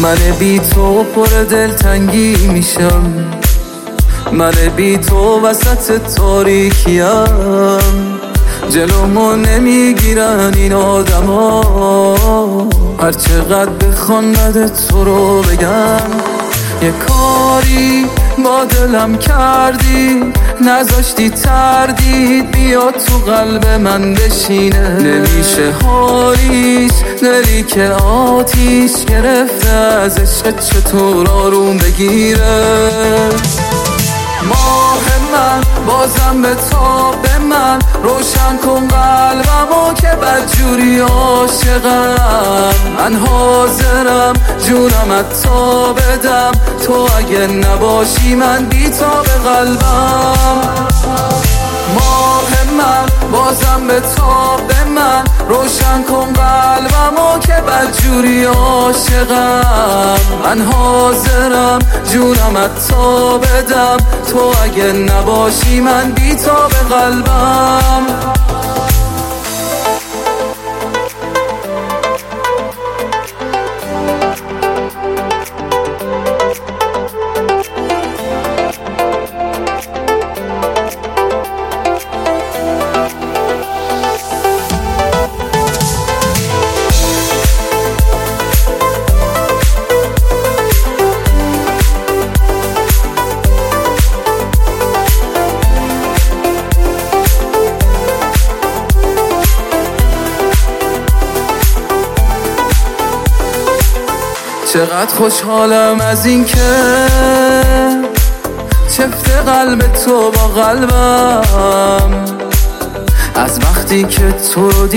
من بی تو پر دلتنگی میشم، من بی تو وسط تاریکیم. جلومو نمیگیرن این آدما، هر چقدر بخوان بد تو رو بگم. یه کاری با دلم کردی، نذاشتی تردید بیاد تو قلب من بشینه. نمیشه حالیش، دلی که آتیش گرفته از عشق چطور آروم بگیره. ماه من بازم به تاب من، روشن کن قلبمو که بدجوری عاشقم. من حاضرم جونمت تا بدم، تو اگه نباشی من بی تاب قلبم. ماه من بازم به تاب من، روشن کن قلبمو که بدجوری عاشقم. من حاضرم جونمت تا بدم، تو اگه نباشی من بی تاب قلبم. چقدر خوشحالم از این که چفت قلب تو با قلبم، از وقتی که تو رو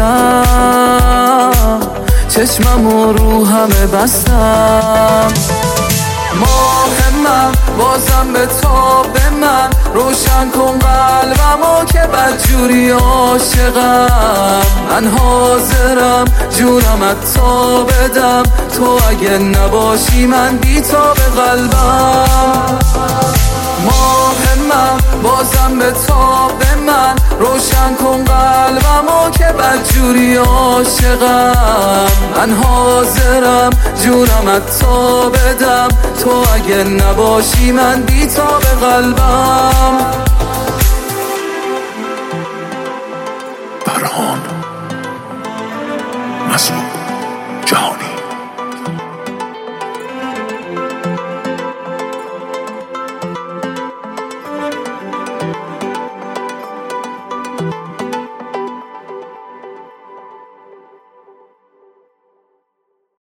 دیدم چشمم و روحمه بستم. ماه من بازم به تاب من، روشن کن قلبمو که بدجوری عاشقم. من حاضرم جونمت تا بدم، تو اگه نباشی من بی تاب قلبم. ماه من بازم به تاب من، روشن کن قلبمو که بدجوری عاشقم. من حاضرم جونمت تا بدم، تو اگه نباشی من بی تاب قلبم. برهان مسئول